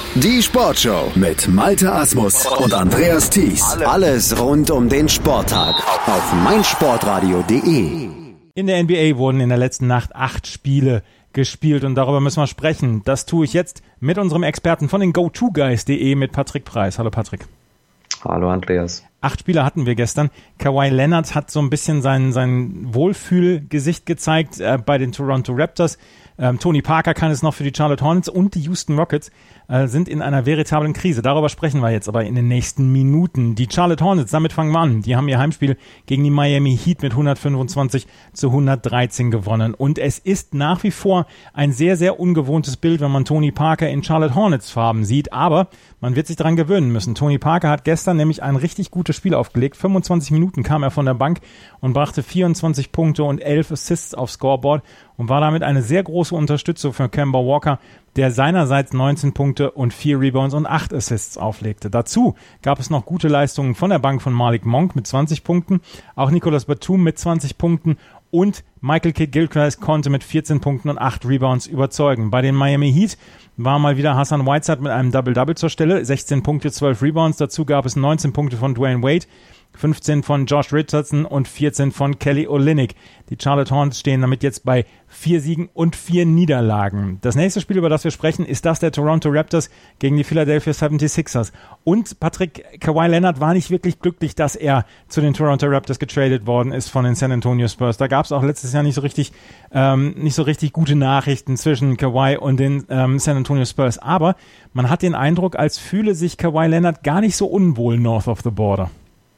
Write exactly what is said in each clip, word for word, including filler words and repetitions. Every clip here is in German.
Die Sportshow mit Malte Asmus und Andreas Thies. Alles rund um den Sporttag auf meinsportradio punkt de. In der N B A wurden in der letzten Nacht acht Spiele gespielt und darüber müssen wir sprechen. Das tue ich jetzt mit unserem Experten von den go to guys punkt de, mit Patrick Preis. Hallo Patrick. Hallo Andreas. Acht Spieler hatten wir gestern. Kawhi Leonard hat so ein bisschen sein, sein Wohlfühlgesicht gezeigt äh, bei den Toronto Raptors. Ähm, Tony Parker kann es noch für die Charlotte Hornets und die Houston Rockets äh, sind in einer veritablen Krise. Darüber sprechen wir jetzt aber in den nächsten Minuten. Die Charlotte Hornets, damit fangen wir an. Die haben ihr Heimspiel gegen die Miami Heat mit hundertfünfundzwanzig zu hundertdreizehn gewonnen. Und es ist nach wie vor ein sehr, sehr ungewohntes Bild, wenn man Tony Parker in Charlotte Hornets Farben sieht. Aber man wird sich daran gewöhnen müssen. Tony Parker hat gestern nämlich ein richtig gutes Spiel aufgelegt. fünfundzwanzig Minuten kam er von der Bank und brachte vierundzwanzig Punkte und elf Assists aufs Scoreboard und war damit eine sehr große Unterstützung für Kemba Walker, der seinerseits neunzehn Punkte und vier Rebounds und acht Assists auflegte. Dazu gab es noch gute Leistungen von der Bank von Malik Monk mit zwanzig Punkten, auch Nicolas Batum mit zwanzig Punkten und Michael Kidd-Gilchrist konnte mit vierzehn Punkten und acht Rebounds überzeugen. Bei den Miami Heat war mal wieder Hassan Whiteside mit einem Double-Double zur Stelle, sechzehn Punkte, zwölf Rebounds. Dazu gab es neunzehn Punkte von Dwayne Wade, fünfzehn von Josh Richardson und vierzehn von Kelly Olynyk. Die Charlotte Hornets stehen damit jetzt bei vier Siegen und vier Niederlagen. Das nächste Spiel, über das wir sprechen, ist das der Toronto Raptors gegen die Philadelphia seventy-sixers. Und Patrick, Kawhi Leonard war nicht wirklich glücklich, dass er zu den Toronto Raptors getradet worden ist von den San Antonio Spurs. Da gab es auch letztes Jahr nicht so richtig, ähm, nicht so richtig gute Nachrichten zwischen Kawhi und den ähm, San Antonio Spurs. Aber man hat den Eindruck, als fühle sich Kawhi Leonard gar nicht so unwohl north of the border.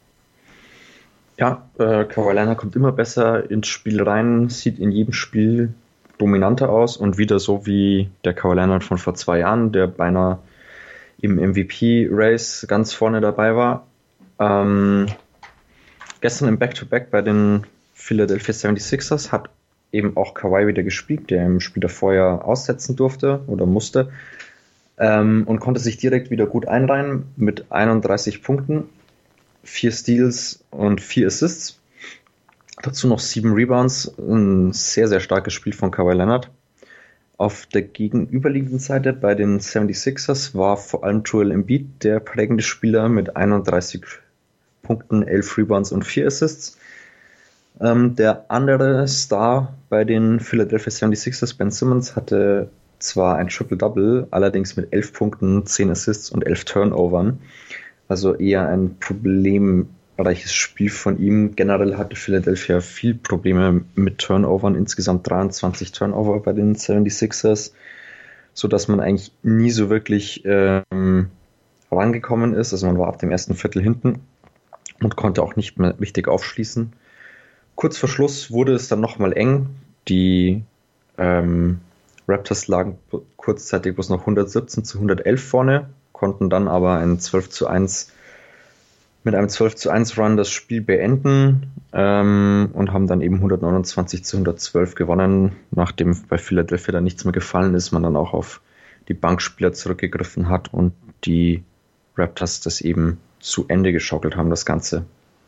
Ja, äh, Kawhi Leonard kommt immer besser ins Spiel rein, sieht in jedem Spiel dominanter aus und wieder so wie der Kawhi Leonard von vor zwei Jahren, der beinahe im M V P-Race ganz vorne dabei war. Ähm, gestern im Back-to-Back bei den Philadelphia seventy-sixers hat eben auch Kawhi wieder gespielt, der im Spiel davor ja aussetzen durfte oder musste ähm, und konnte sich direkt wieder gut einreihen mit einunddreißig Punkten. Vier Steals und vier Assists. Dazu noch sieben Rebounds. Ein sehr, sehr starkes Spiel von Kawhi Leonard. Auf der gegenüberliegenden Seite bei den seventy-sixers war vor allem Joel Embiid der prägende Spieler mit einunddreißig Punkten, elf Rebounds und vier Assists. Ähm, der andere Star bei den Philadelphia seventy-sixers, Ben Simmons, hatte zwar ein Triple-Double, allerdings mit elf Punkten, zehn Assists und elf Turnovern. Also eher ein problemreiches Spiel von ihm. Generell hatte Philadelphia viel Probleme mit Turnovern, insgesamt dreiundzwanzig Turnover bei den seventy-sixers, sodass man eigentlich nie so wirklich ähm, rangekommen ist. Also man war ab dem ersten Viertel hinten und konnte auch nicht mehr richtig aufschließen. Kurz vor Schluss wurde es dann nochmal eng. Die ähm, Raptors lagen kurzzeitig bloß noch hundertsiebzehn zu hundertelf vorne, konnten dann aber ein zwölf zu eins mit einem zwölf zu eins Run das Spiel beenden ähm, und haben dann eben hundertneunundzwanzig zu hundertzwölf gewonnen. Nachdem bei Philadelphia dann nichts mehr gefallen ist, man dann auch auf die Bankspieler zurückgegriffen hat und die Raptors das eben zu Ende geschaukelt haben, das Ganze.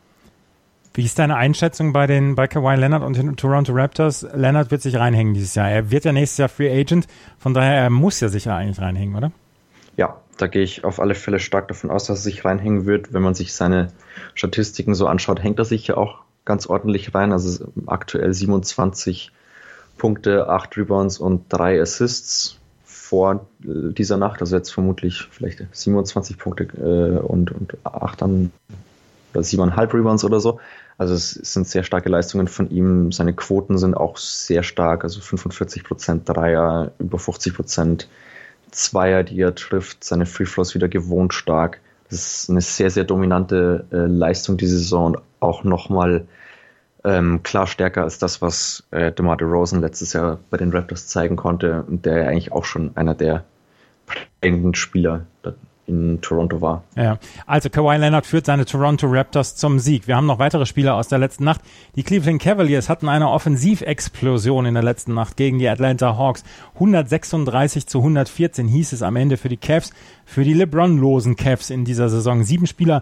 Wie ist deine Einschätzung bei den bei Kawhi Leonard und den Toronto Raptors? Leonard wird sich reinhängen dieses Jahr. Er wird ja nächstes Jahr Free Agent, von daher er muss ja sicher eigentlich reinhängen, oder? Ja, da gehe ich auf alle Fälle stark davon aus, dass er sich reinhängen wird. Wenn man sich seine Statistiken so anschaut, hängt er sich ja auch ganz ordentlich rein. Also aktuell siebenundzwanzig Punkte, acht Rebounds und drei Assists vor dieser Nacht. Also jetzt vermutlich vielleicht siebenundzwanzig Punkte äh, und, und acht dann oder siebeneinhalb Rebounds oder so. Also es sind sehr starke Leistungen von ihm. Seine Quoten sind auch sehr stark. Also fünfundvierzig Prozent Dreier, über fünfzig Prozent Zweier, die er trifft, seine Free Throws wieder gewohnt stark. Das ist eine sehr, sehr dominante äh, Leistung diese Saison und auch nochmal ähm, klar stärker als das, was äh, DeMar DeRozan letztes Jahr bei den Raptors zeigen konnte und der ja eigentlich auch schon einer der prägenden Spieler in Toronto war. Ja, also Kawhi Leonard führt seine Toronto Raptors zum Sieg. Wir haben noch weitere Spieler aus der letzten Nacht. Die Cleveland Cavaliers hatten eine Offensivexplosion in der letzten Nacht gegen die Atlanta Hawks. hundertsechsunddreißig zu hundertvierzehn hieß es am Ende für die Cavs. Für die LeBron-losen Cavs in dieser Saison. Sieben Spieler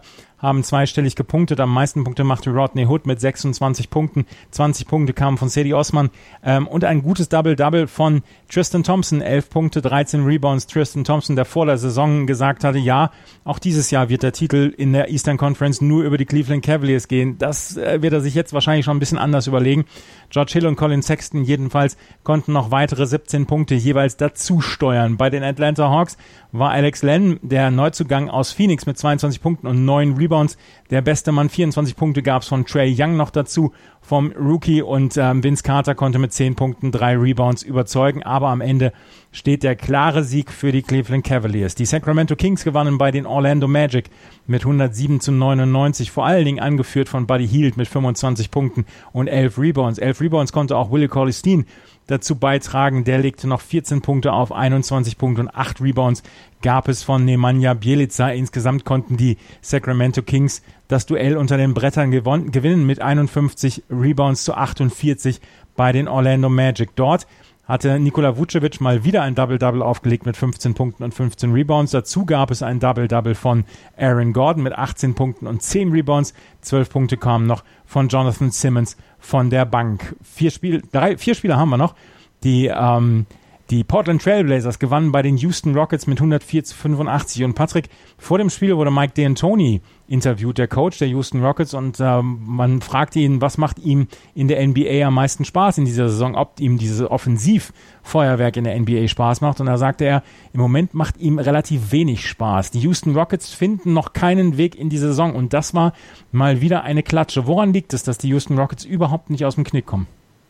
haben zweistellig gepunktet. Am meisten Punkte machte Rodney Hood mit sechsundzwanzig Punkten. zwanzig Punkte kamen von Cedi Osman ähm, und ein gutes Double-Double von Tristan Thompson. elf Punkte, dreizehn Rebounds. Tristan Thompson, der vor der Saison gesagt hatte, ja, auch dieses Jahr wird der Titel in der Eastern Conference nur über die Cleveland Cavaliers gehen. Das äh, wird er sich jetzt wahrscheinlich schon ein bisschen anders überlegen. George Hill und Colin Sexton jedenfalls konnten noch weitere siebzehn Punkte jeweils dazu steuern. Bei den Atlanta Hawks war Alex Len, der Neuzugang aus Phoenix, mit zweiundzwanzig Punkten und neun Rebounds. Der beste Mann, vierundzwanzig Punkte gab es von Trae Young noch dazu, vom Rookie, und ähm, Vince Carter konnte mit zehn Punkten, drei Rebounds überzeugen. Aber am Ende steht der klare Sieg für die Cleveland Cavaliers. Die Sacramento Kings gewannen bei den Orlando Magic mit hundertsieben zu neunundneunzig, vor allen Dingen angeführt von Buddy Hield mit fünfundzwanzig Punkten und elf Rebounds. elf Rebounds konnte auch Willie Cauley-Stein dazu beitragen. Der legte noch vierzehn Punkte auf, einundzwanzig Punkte und acht Rebounds gab es von Nemanja Bjelica. Insgesamt konnten die Sacramento Kings das Duell unter den Brettern gewon- gewinnen mit einundfünfzig Rebounds zu achtundvierzig bei den Orlando Magic. Dort hatte Nikola Vucevic mal wieder ein Double-Double aufgelegt mit fünfzehn Punkten und fünfzehn Rebounds. Dazu gab es ein Double-Double von Aaron Gordon mit achtzehn Punkten und zehn Rebounds. zwölf Punkte kamen noch von Jonathan Simmons von der Bank. Vier, Spiel, drei, vier Spieler haben wir noch. Die, ähm, die Portland Trail Blazers gewannen bei den Houston Rockets mit hundertvier zu fünfundachtzig. Und Patrick, vor dem Spiel wurde Mike D'Antoni interviewt, der Coach der Houston Rockets, und ähm, man fragte ihn, was macht ihm in der N B A am meisten Spaß in dieser Saison, ob ihm dieses Offensivfeuerwerk in der N B A Spaß macht. Und da sagte er, im Moment macht ihm relativ wenig Spaß. Die Houston Rockets finden noch keinen Weg in die Saison, und das war mal wieder eine Klatsche. Woran liegt es, dass die Houston Rockets überhaupt nicht aus dem Knick kommen?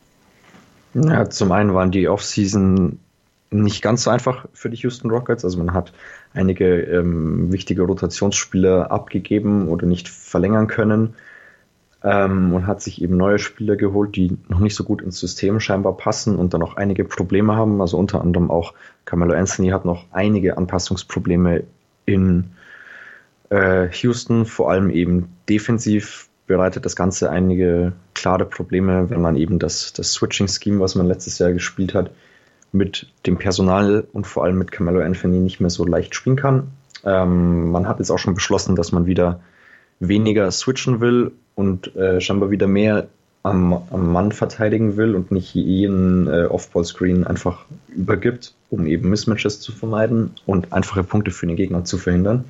Ja, zum einen waren die Offseason nicht ganz so einfach für die Houston Rockets. Also man hat einige ähm, wichtige Rotationsspieler abgegeben oder nicht verlängern können ähm, und hat sich eben neue Spieler geholt, die noch nicht so gut ins System scheinbar passen und dann auch einige Probleme haben. Also unter anderem auch Carmelo Anthony hat noch einige Anpassungsprobleme in äh, Houston, vor allem eben defensiv bereitet das Ganze einige klare Probleme, wenn man eben das, das Switching-Scheme, was man letztes Jahr gespielt hat, mit dem Personal und vor allem mit Carmelo Anthony nicht mehr so leicht spielen kann. Ähm, man hat jetzt auch schon beschlossen, dass man wieder weniger switchen will und äh, scheinbar wieder mehr am, am Mann verteidigen will und nicht jeden äh, Off-Ball-Screen einfach übergibt, um eben Mismatches zu vermeiden und einfache Punkte für den Gegner zu verhindern.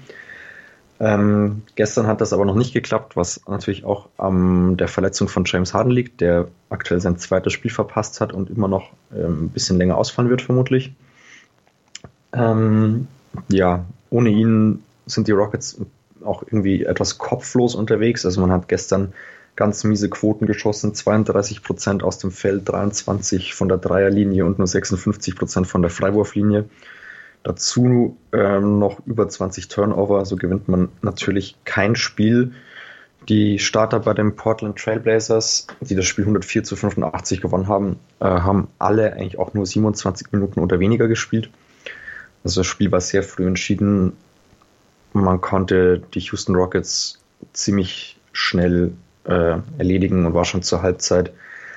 Ähm, gestern hat das aber noch nicht geklappt, was natürlich auch an ähm, der Verletzung von James Harden liegt, der aktuell sein zweites Spiel verpasst hat und immer noch ähm, ein bisschen länger ausfallen wird vermutlich. Ähm, ja, ohne ihn sind die Rockets auch irgendwie etwas kopflos unterwegs. Also man hat gestern ganz miese Quoten geschossen, zweiunddreißig Prozent aus dem Feld, dreiundzwanzig von der Dreierlinie und nur sechsundfünfzig Prozent von der Freiwurflinie. Dazu ähm, noch über zwanzig Turnover, so gewinnt man natürlich kein Spiel. Die Starter bei den Portland Trail Blazers, die das Spiel hundertvier zu fünfundachtzig gewonnen haben, äh, haben alle eigentlich auch nur siebenundzwanzig Minuten oder weniger gespielt. Also das Spiel war sehr früh entschieden. Man konnte die Houston Rockets ziemlich schnell äh, erledigen und war schon zur Halbzeit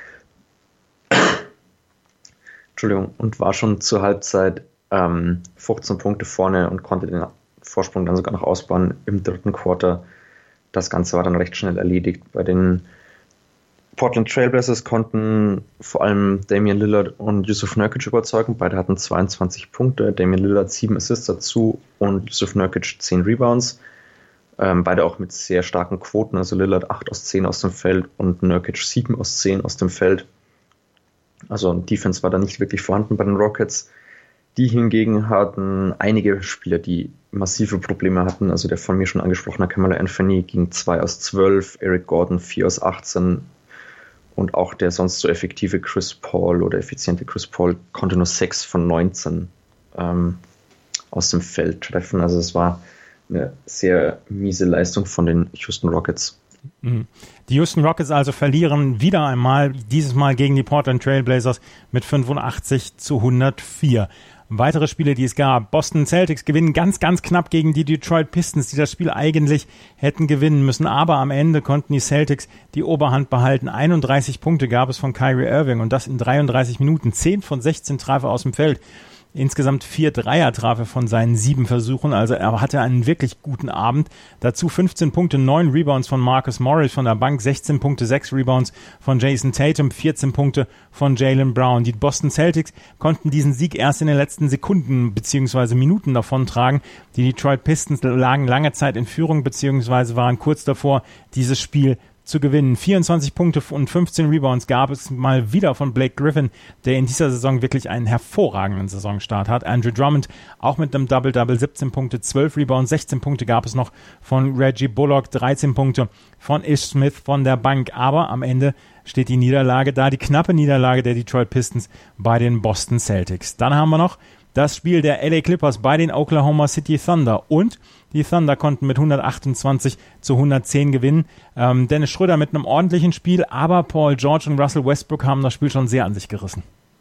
Entschuldigung, und war schon zur Halbzeit ähm, fünfzehn Punkte vorne und konnte den Vorsprung dann sogar noch ausbauen im dritten Quarter. Das Ganze war dann recht schnell erledigt. Bei den Portland Trail Blazers konnten vor allem Damian Lillard und Jusuf Nurkic überzeugen. Beide hatten zweiundzwanzig Punkte. Damian Lillard sieben Assists dazu und Jusuf Nurkic zehn Rebounds. Ähm, beide auch mit sehr starken Quoten. Also Lillard acht aus zehn aus dem Feld und Nurkic sieben aus zehn aus dem Feld. Also Defense war da nicht wirklich vorhanden bei den Rockets. Die hingegen hatten einige Spieler, die massive Probleme hatten. Also der von mir schon angesprochene Carmelo Anthony ging zwei aus zwölf, Eric Gordon vier aus achtzehn und auch der sonst so effektive Chris Paul oder effiziente Chris Paul konnte nur sechs von neunzehn ähm, aus dem Feld treffen. Also es war eine sehr miese Leistung von den Houston Rockets. Die Houston Rockets also verlieren wieder einmal, dieses Mal gegen die Portland Trail Blazers mit fünfundachtzig zu hundertvier. Weitere Spiele, die es gab. Boston Celtics gewinnen ganz, ganz knapp gegen die Detroit Pistons, die das Spiel eigentlich hätten gewinnen müssen. Aber am Ende konnten die Celtics die Oberhand behalten. einunddreißig Punkte gab es von Kyrie Irving und das in dreiunddreißig Minuten. zehn von sechzehn Treffer aus dem Feld. Insgesamt vier Dreier traf er von seinen sieben Versuchen, also er hatte einen wirklich guten Abend. Dazu fünfzehn Punkte, neun Rebounds von Marcus Morris von der Bank, sechzehn Punkte, sechs Rebounds von Jason Tatum, vierzehn Punkte von Jaylen Brown. Die Boston Celtics konnten diesen Sieg erst in den letzten Sekunden bzw. Minuten davontragen. Die Detroit Pistons lagen lange Zeit in Führung bzw. waren kurz davor, dieses Spiel zu gewinnen. vierundzwanzig Punkte und fünfzehn Rebounds gab es mal wieder von Blake Griffin, der in dieser Saison wirklich einen hervorragenden Saisonstart hat. Andrew Drummond auch mit einem Double-Double, siebzehn Punkte, zwölf Rebounds, sechzehn Punkte gab es noch von Reggie Bullock, dreizehn Punkte von Ish Smith von der Bank. Aber am Ende steht die Niederlage da, die knappe Niederlage der Detroit Pistons bei den Boston Celtics. Dann haben wir noch das Spiel der L A Clippers bei den Oklahoma City Thunder und die Thunder konnten mit hundertachtundzwanzig zu hundertzehn gewinnen. Ähm, Dennis Schröder mit einem ordentlichen Spiel, aber Paul George und Russell Westbrook haben das Spiel schon sehr an sich gerissen.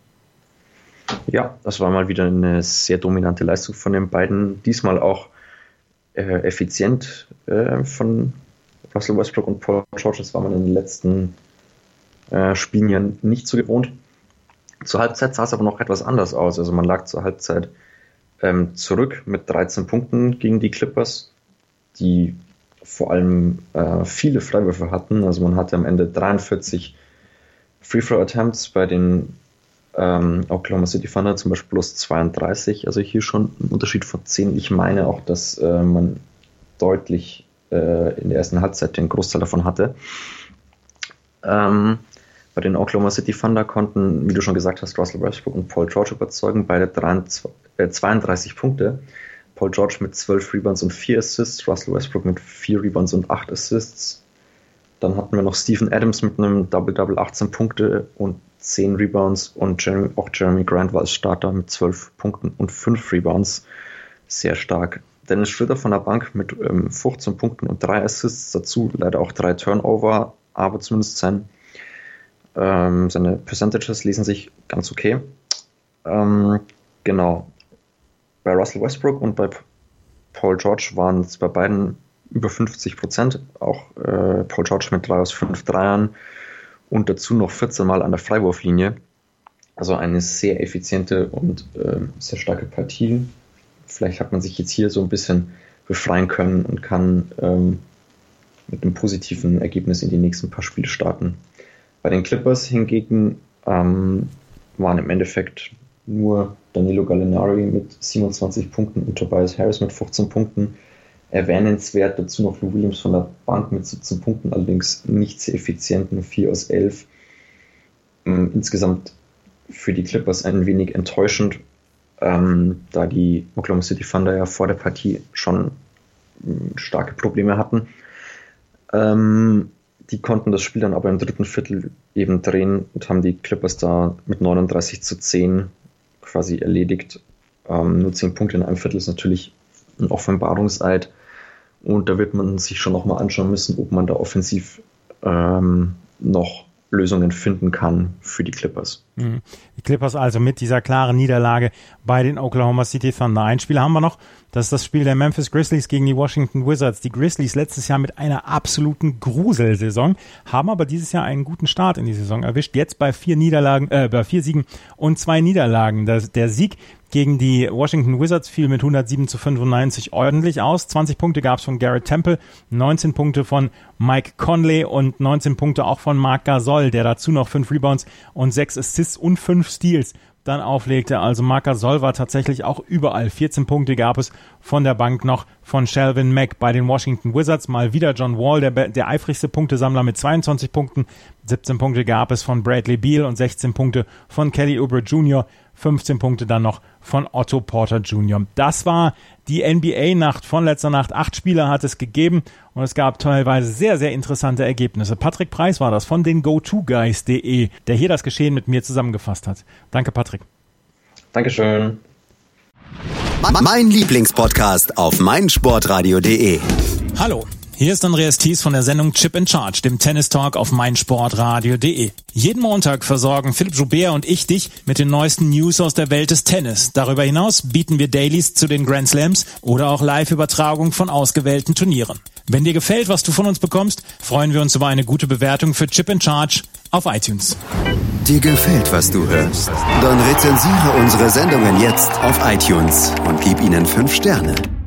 Ja, das war mal wieder eine sehr dominante Leistung von den beiden. Diesmal auch äh, effizient äh, von Russell Westbrook und Paul George. Das war man in den letzten äh, Spielen ja nicht so gewohnt. Zur Halbzeit sah es aber noch etwas anders aus. Also man lag zur Halbzeit ähm, zurück mit dreizehn Punkten gegen die Clippers, die vor allem äh, viele Freiwürfe hatten. Also man hatte am Ende dreiundvierzig Free-Throw-Attempts, bei den ähm, Oklahoma City Thunder zum Beispiel plus zweiunddreißig. Also hier schon ein Unterschied von zehn. Ich meine auch, dass äh, man deutlich äh, in der ersten Halbzeit den Großteil davon hatte. Ähm, Bei den Oklahoma City Thunder konnten, wie du schon gesagt hast, Russell Westbrook und Paul George überzeugen, beide zweiunddreißig Punkte. Paul George mit zwölf Rebounds und vier Assists, Russell Westbrook mit vier Rebounds und acht Assists. Dann hatten wir noch Steven Adams mit einem Double-Double, achtzehn Punkte und zehn Rebounds und Jeremy, auch Jeremy Grant war als Starter mit zwölf Punkten und fünf Rebounds. Sehr stark. Dennis Schröder von der Bank mit ähm, fünfzehn Punkten und drei Assists, dazu leider auch drei Turnover, aber zumindest sein Ähm, seine Percentages lesen sich ganz okay. Ähm, genau. Bei Russell Westbrook und bei Paul George waren es bei beiden über fünfzig Prozent. Auch äh, Paul George mit drei aus fünf Dreiern und dazu noch vierzehn Mal an der Freiwurflinie. Also eine sehr effiziente und äh, sehr starke Partie. Vielleicht hat man sich jetzt hier so ein bisschen befreien können und kann ähm, mit einem positiven Ergebnis in die nächsten paar Spiele starten. Bei den Clippers hingegen ähm, waren im Endeffekt nur Danilo Gallinari mit siebenundzwanzig Punkten und Tobias Harris mit fünfzehn Punkten. Erwähnenswert dazu noch Lou Williams von der Bank mit siebzehn Punkten, allerdings nicht sehr effizient, nur vier aus elf. Ähm, insgesamt für die Clippers ein wenig enttäuschend, ähm, da die Oklahoma City Thunder ja vor der Partie schon ähm, starke Probleme hatten. Ähm, Die konnten das Spiel dann aber im dritten Viertel eben drehen und haben die Clippers da mit neununddreißig zu zehn quasi erledigt. Ähm, nur zehn Punkte in einem Viertel ist natürlich ein Offenbarungseid. Und da wird man sich schon nochmal anschauen müssen, ob man da offensiv ähm, noch Lösungen finden kann für die Clippers. Die Clippers also mit dieser klaren Niederlage bei den Oklahoma City Thunder. Ein Spiel haben wir noch, das ist das Spiel der Memphis Grizzlies gegen die Washington Wizards. Die Grizzlies letztes Jahr mit einer absoluten Gruselsaison, haben aber dieses Jahr einen guten Start in die Saison erwischt. Jetzt bei vier Niederlagen, äh, bei vier Siegen und zwei Niederlagen. Das, der Sieg gegen die Washington Wizards fiel mit hundertsieben zu fünfundneunzig ordentlich aus. zwanzig Punkte gab es von Garrett Temple, neunzehn Punkte von Mike Conley und neunzehn Punkte auch von Marc Gasol, der dazu noch fünf Rebounds und sechs Assists und fünf Steals dann auflegte. Also Marc Gasol war tatsächlich auch überall. vierzehn Punkte gab es von der Bank noch von Shelvin Mack. Bei den Washington Wizards mal wieder John Wall, der, der eifrigste Punktesammler mit zweiundzwanzig Punkten. siebzehn Punkte gab es von Bradley Beal und sechzehn Punkte von Kelly Oubre Junior fünfzehn Punkte dann noch von Otto Porter Junior Das war die N B A-Nacht von letzter Nacht. Acht Spieler hat es gegeben und es gab teilweise sehr, sehr interessante Ergebnisse. Patrick Preis war das von den go to guys punkt de, der hier das Geschehen mit mir zusammengefasst hat. Danke, Patrick. Dankeschön. Mein Lieblingspodcast auf meinsportradio punkt de. Hallo. Hier ist Andreas Thies von der Sendung Chip in Charge, dem Tennis-Talk auf meinsportradio punkt de. Jeden Montag versorgen Philipp Joubert und ich dich mit den neuesten News aus der Welt des Tennis. Darüber hinaus bieten wir Dailies zu den Grand Slams oder auch Live-Übertragung von ausgewählten Turnieren. Wenn dir gefällt, was du von uns bekommst, freuen wir uns über eine gute Bewertung für Chip in Charge auf iTunes. Dir gefällt, was du hörst? Dann rezensiere unsere Sendungen jetzt auf iTunes und gib ihnen fünf Sterne.